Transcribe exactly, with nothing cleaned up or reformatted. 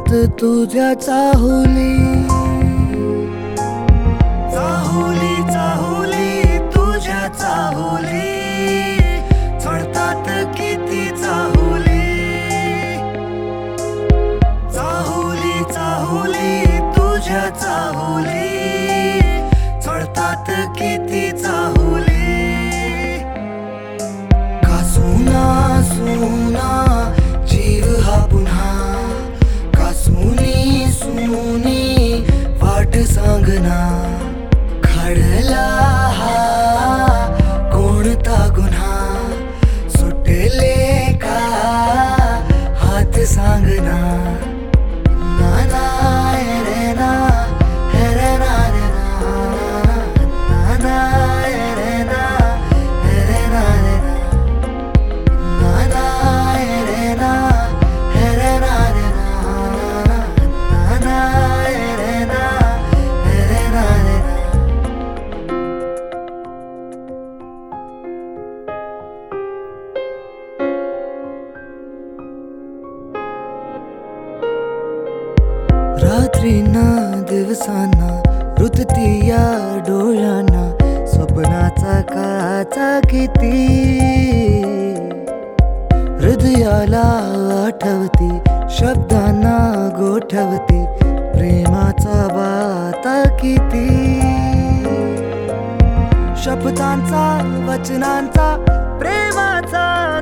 तुझ्या चाहुली, चाहुली चाहुली तुझ्या चाहुली, चढतात किती चाहुली, चाहुली चाहुली तुझ्या चाहुली, चढतात किती चाहुली। का सुना सुना जीव हा पुन्हा, का सुनी सुनी वाट सांगना, घडला हा कोणता गुन्हा, सुटले का हात सांगना। ना ना रे ना रे ना रे ना, ना ना रे ना रे ना रे ना, ना ना रे ना रे ना रे ना, ना ना रे ना रे ना रे ना। रात्रीना दिवसांना रुतती या डोळ्यांना, स्वप्नाचा काचा किती, हृदयाला आठवती शब्दांना गोठवती, प्रेमाचा वाता किती, शपथांचा वचनांचा प्रेमाचा